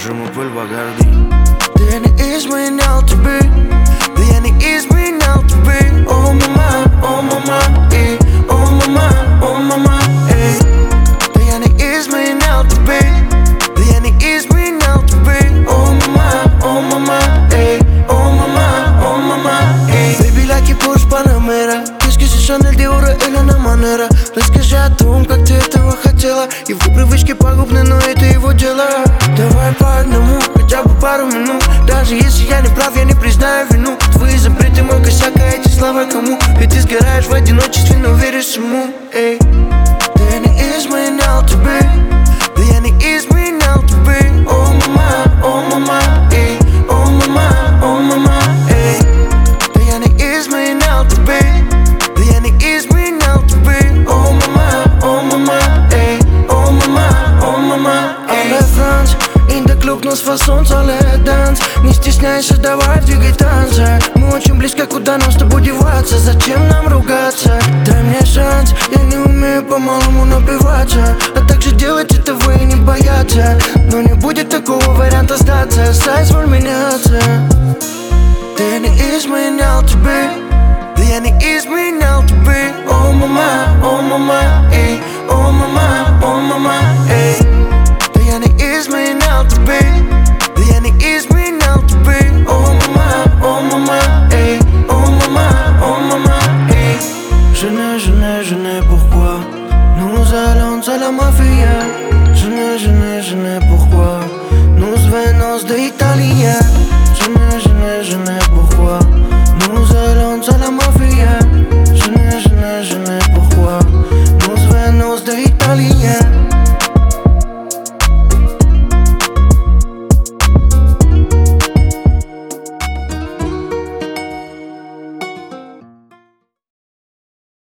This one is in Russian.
можем и пыль Багарди. Да я не изменял тебе, да я не изменял тебе. О мама, эй, о мама, эй. Да я не изменял тебе, да я не изменял тебе. О мама, эй, о мама, эй. Baby, like Porsche Panamera, скажи, Шанель, Диора или на Манера. Расскажи о том, как ты этого хотела. Его привычки пагубны, но это его дело. Давай по одному, хотя бы пару минут. Даже если я не прав, я не признаю вину. Твои запреты, мой косяк, а эти слова кому? Ведь ты сгораешь в одиночестве, но веришь ему, эй. Да я не изменял тебе, да я не изменял тебе. О мама, эй, о мама, эй. Да я не изменял тебе, да я не изменял тебе. О мама, эй, о мама, эй. En France, in de club nos façon соле данс. Не стесняйся, давай двигай танцы. Мы очень близко, куда нам с тобой деваться? Зачем нам ругаться? Дай мне шанс, я не умею по-малому напиваться. А также делать этого и не бояться. Но не будет такого варианта сдаться. Соизволь меняться. Да я не изменял тебе,